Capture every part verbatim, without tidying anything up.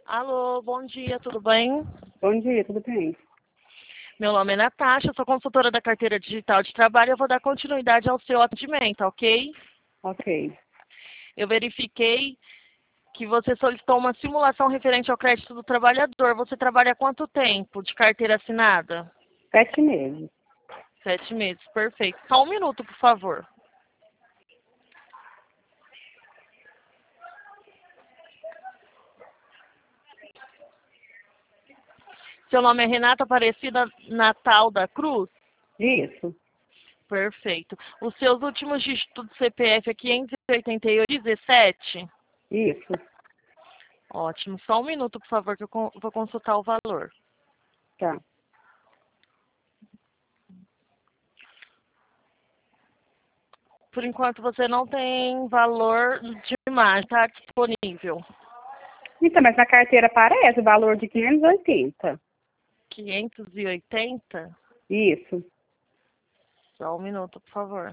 Alô, bom dia, tudo bem? Bom dia, tudo bem? Meu nome é Natasha, sou consultora da carteira digital de trabalho e eu vou dar continuidade ao seu atendimento, ok? Ok. Eu verifiquei que você solicitou uma simulação referente ao crédito do trabalhador. Você trabalha há quanto tempo de carteira assinada? Sete meses. Sete meses, perfeito. Só um minuto, por favor. Seu nome é Renata Aparecida Natal da Cruz? Isso. Perfeito. Os seus últimos dígitos do C P F é quinhentos e oitenta e oito, dezessete? Isso. Ótimo. Só um minuto, por favor, que eu con- vou consultar o valor. Tá. Por enquanto, você não tem valor de imagem, está disponível. Então, mas na carteira aparece o valor de quinhentos e oitenta. quinhentos e oitenta? Isso. Só um minuto, por favor.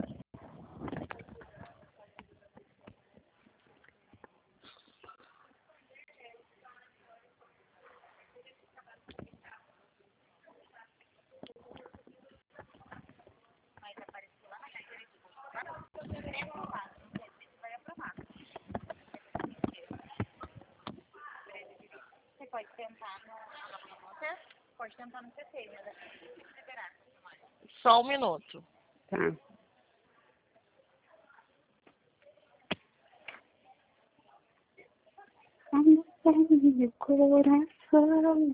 Só um minuto. Tá. Meu coração.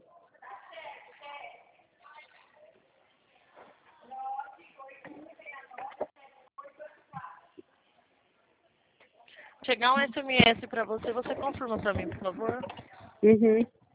Chegar um S M S para você, você confirma para mim, por favor? Uhum.